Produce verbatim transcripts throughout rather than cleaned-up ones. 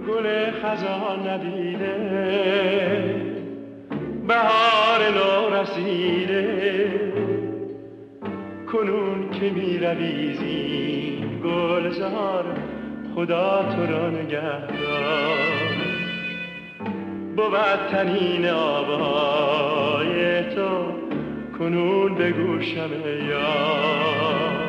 گل خزان ندیده، بهار نو رسیده، کنون که می روی زین گلزار، خدا تو را نگهدار. بود تنین آوای تو کنون به گوشم یار.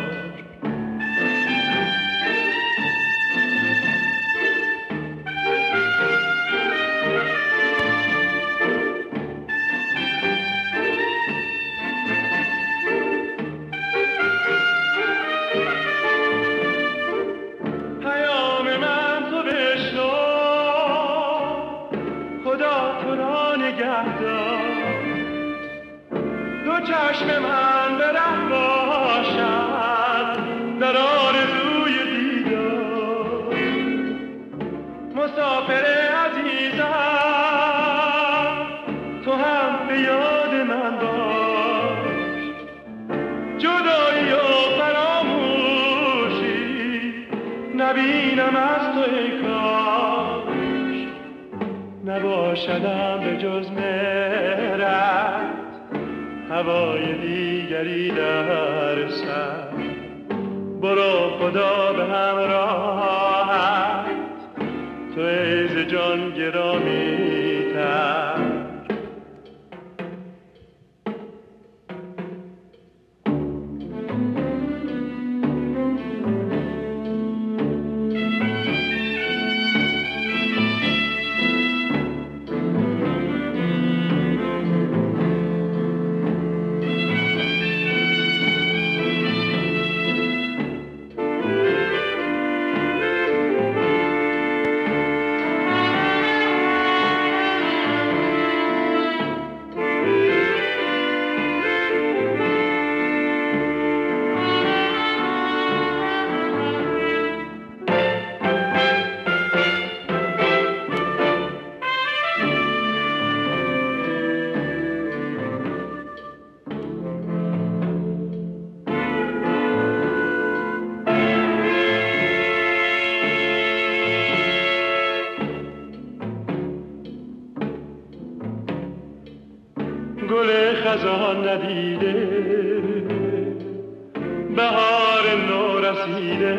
دو چشم من به ره باشد در آرزوی دیدار. مسافر عزیزم تو هم به یاد من باش. جدایی و فراموشی نبینم از تو ای کاش. نباشدم به جز مهرت هوای دیگری در سر. برو خدا به همراهت تو ای ز جان گرامی تر. گل خزان ندیده، بهار نو رسیده،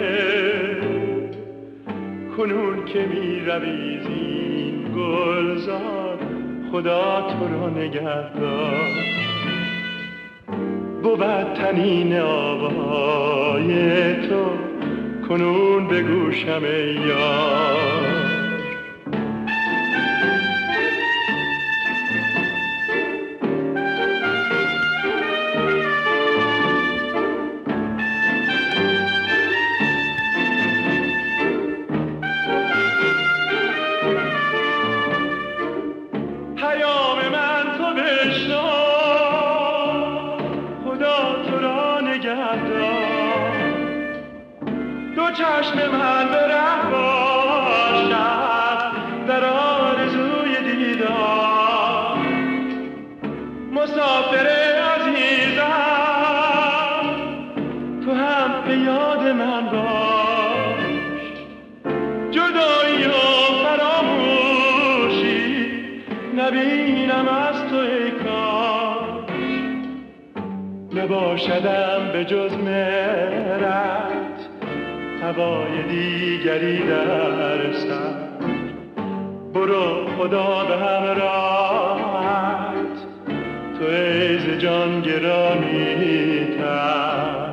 کنون که می روی زین گلزار، خدا تو را نگهدار. بود تنین آوای تو کنون به گوشم ای یار. دو چشم من به ره باشد در آرزوی دیدار. مسافر عزیزم تو هم به یاد من باش. جدایی و فراموشی نبینم از تو ای کاش. نباشدم به جز مهرت هوای دیگری در سر. برو خدا به همراهت تو ای ز جان گرامی تر.